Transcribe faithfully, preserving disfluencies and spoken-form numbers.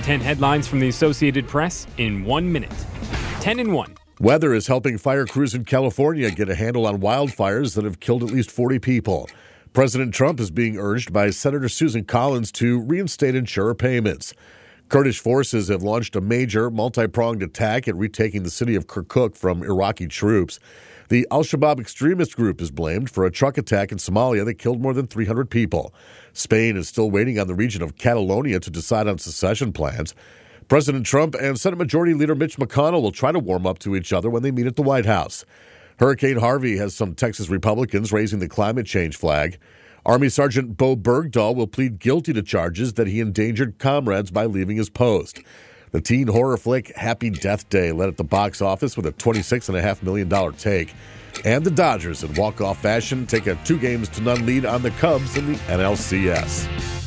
ten headlines from the Associated Press in one minute. ten in one. Weather is helping fire crews in California get a handle on wildfires that have killed at least forty people. President Trump is being urged by Senator Susan Collins to reinstate insurer payments. Kurdish forces have launched a major, multi-pronged attack at retaking the city of Kirkuk from Iraqi troops. The al-Shabaab extremist group is blamed for a truck attack in Somalia that killed more than three hundred people. Spain is still waiting on the region of Catalonia to decide on secession plans. President Trump and Senate Majority Leader Mitch McConnell will try to warm up to each other when they meet at the White House. Hurricane Harvey has some Texas Republicans raising the climate change flag. Army Sergeant Bo Bergdahl will plead guilty to charges that he endangered comrades by leaving his post. The teen horror flick Happy Death Day led at the box office with a twenty-six point five million dollars take. And the Dodgers, in walk-off fashion, take a two games to none lead on the Cubs in the N L C S.